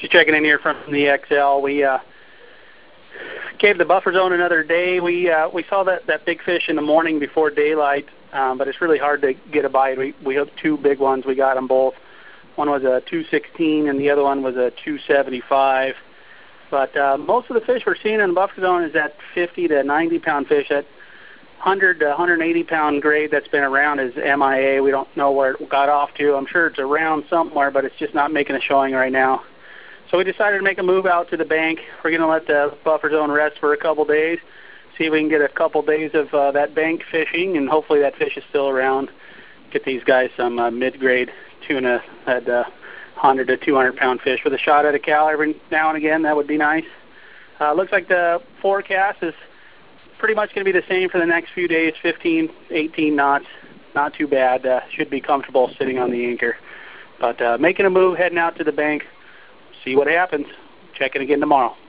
Just checking in here from the XL. We gave the buffer zone another day. We saw that big fish in the morning before daylight, but it's really hard to get a bite. We hooked two big ones. We got them both. One was a 216 and the other one was a 275. But most of the fish we're seeing in the buffer zone is that 50 to 90 pound fish. That 100 to 180 pound grade that's been around is MIA. We don't know where it got off to. I'm sure it's around somewhere, but it's just not making a showing right now. So we decided to make a move out to the bank. We're going to let the buffer zone rest for a couple days, see if we can get a couple days of that bank fishing, and hopefully that fish is still around. Get these guys some mid-grade tuna at 100 to 200 pound fish with a shot at a cal every now and again. That would be nice. Looks like the forecast is pretty much going to be the same for the next few days, 15, 18 knots. Not too bad. Should be comfortable sitting on the anchor. But making a move, heading out to the bank. See what happens. Check in again tomorrow.